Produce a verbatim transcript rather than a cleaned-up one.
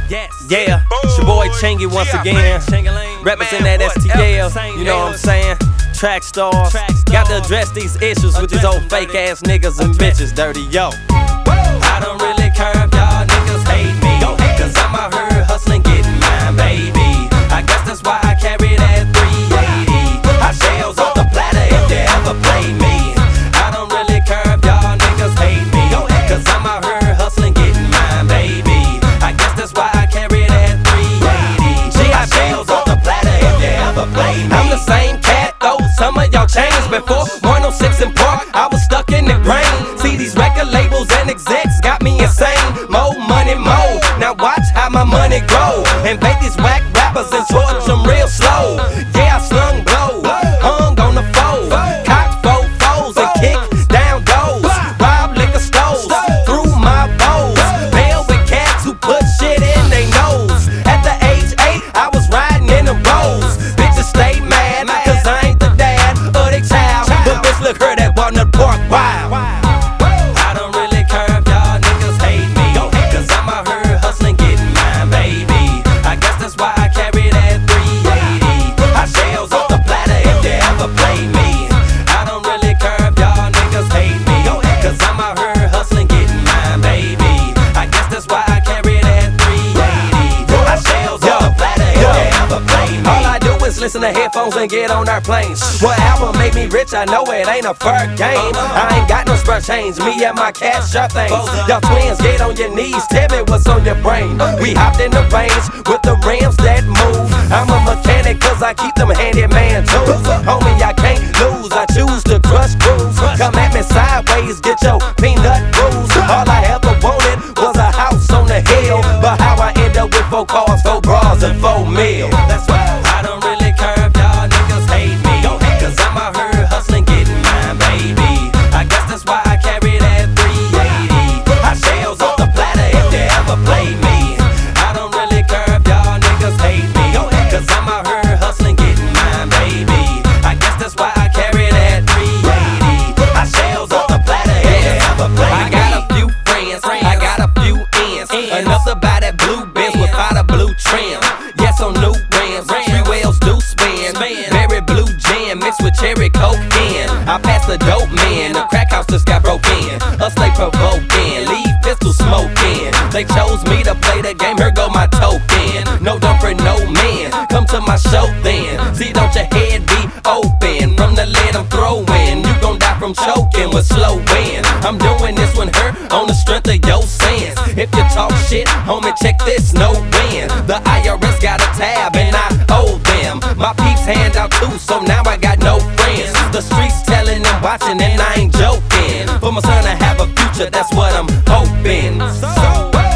Yes. Yeah, it's your boy Chingy once again. Represent that S T L, you know what I'm saying? Track stars. Got to address these issues with these old fake ass niggas and bitches, dirty yo. I don't really care if y'all niggas hate me, cause I'm out here hustling, getting mine, baby. I guess that's why I carry that three eighty. I shells off the platter if they ever play me. I don't really care if y'all niggas hate me, cause I'm out here hustling, getting mine, baby. I guess that's why I carry that three eighty. I shells off the platter if they ever play me. I'm the same cat though, some of y'all changed. Before one oh six in Park, I was stuck in the grain. See these record labels and execs got me insane. More money, more. Now watch how my money grow. Invade these whack rappers and torch them real slow. Yeah, I slung blow, hung on the foe, cocked four foes and kick down doors. Rob liquor stores through my bowls. Bail with cats who put shit in they nose. At the age eight, I was riding in the roads. Bitches stay mad cause I ain't the dad of they child. But bitch, look her that Walnut Park wild. I don't really care if y'all niggas hate me, cause I'm out here hustling, getting mine, baby. I guess that's why I carry that three eighty. I shells off the platter if they ever play me. I don't really care if y'all niggas hate me, cause I'm out here hustling, getting mine, baby. I guess that's why I carry that three eighty. I shells off the platter if they ever play me. All I do is listen to headphones and get on our planes. What album made me rich? I know it ain't a fair game. I ain't got no spare change, me and my cat sharp things. Y'all twins, get on your knees, tell me what's on your brain. We hopped in the range with the rims that move. I'm a mechanic cause I keep them handyman tools. Homie, I can't lose, I choose to crush grooves. Come at me sideways, get your peanut bruise. All I ever wanted was a house on the hill, but how I end up with four cars, four bras, and four mil. That's why I don't really care if y'all niggas hate me, cause I'm out here hustling, getting mine, baby. I guess that's why I carry that three eighty. I shells off the platter if they ever play me. I don't really care if y'all niggas hate me, cause I'm out here hustling, getting mine, baby. I guess that's why I carry that three eighty. I shells off the platter if they ever play me. I got a few friends, I got a few ends. Enough to buy that blue Benz without a blue trim. Yes, on new rims, three wheels do spin. Berry blue jam mixed with cherry cocaine. I passed the dope man, the crack house just got broke in. Us they provoking, leave pistol smoking. They chose me to play the game, here go my token. No dump for no man, come to my show then. See, don't your head be open from the lead I'm throwing. You gon' die from choking with slow wind. I'm doing this one her on the strength of your sense. If you talk shit, homie, check this, no win. The I R S got a tab and I owe them. My peeps hand out too, so now I got no friends. The streets telling them watching and I ain't joking. For my son to have a future, that's what I'm hoping. So